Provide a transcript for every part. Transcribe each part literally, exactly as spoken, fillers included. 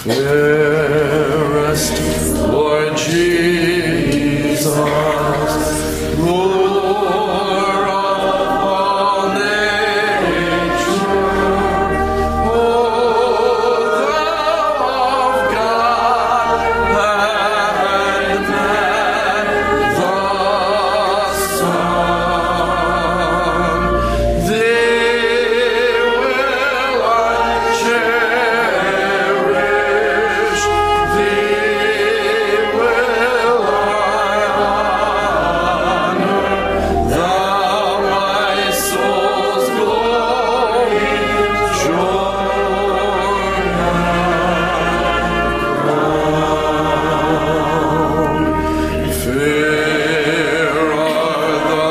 Fairest Lord Jesus, Ruler of all nature, O Thou of God and man, the Son, Thee will I cherish, Thee will I honor, Thou my soul's glory, joy and crown. Fair are the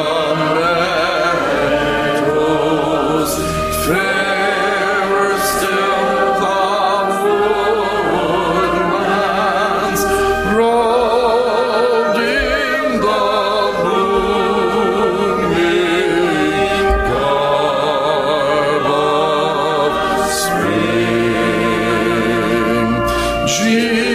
meadows, fairer still the woodlands, robed in the blooming garb of spring. Jesus